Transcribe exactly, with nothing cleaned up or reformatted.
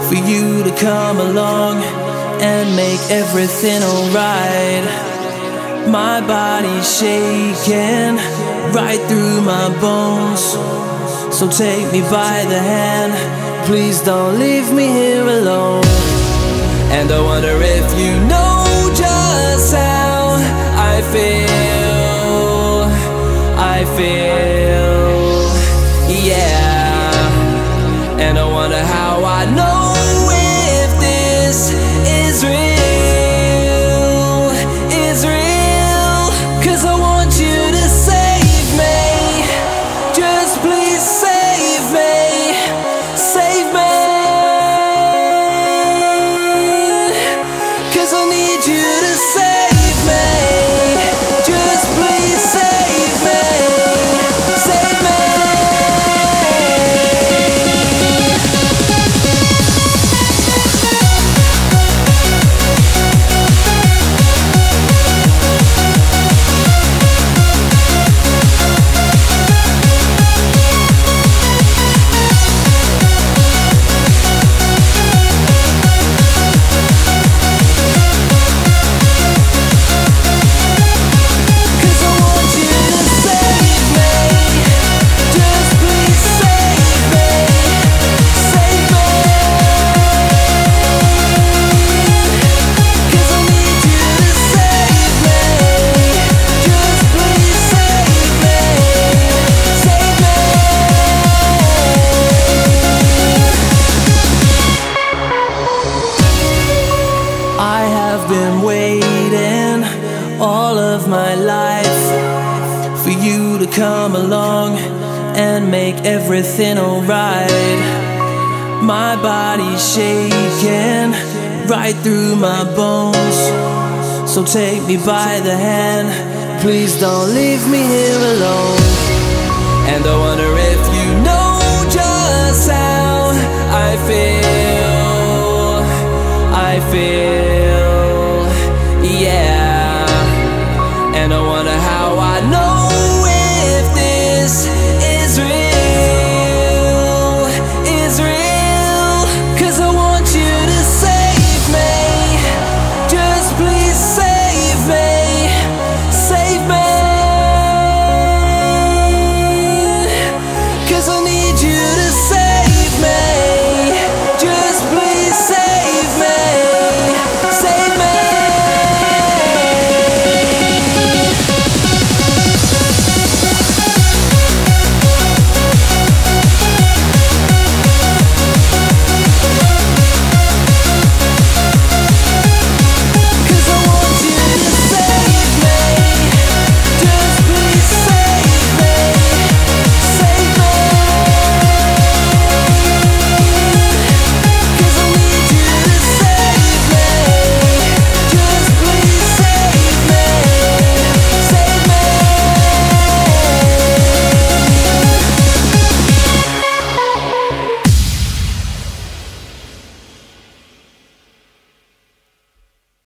for you to come along and make everything alright. My body's shaking right through my bones, so take me by the hand, please don't leave me here alone. And I wonder if you know just how I feel, I feel, yeah. And I wonder how I know if this is real, is real. Cause I want you to save me, just please save me, save me. Cause I need you to save me, just please save me, save me. I have been waiting all of my life for you to come along and make everything alright. My body's shaking right through my bones, so take me by the hand, please don't leave me here alone. And I wonder if you know just how I feel, I feel, yeah. And I wonder how I know if this is real, is real. Cause I want you to save me, just please save me, save me. Cause I need you to save me,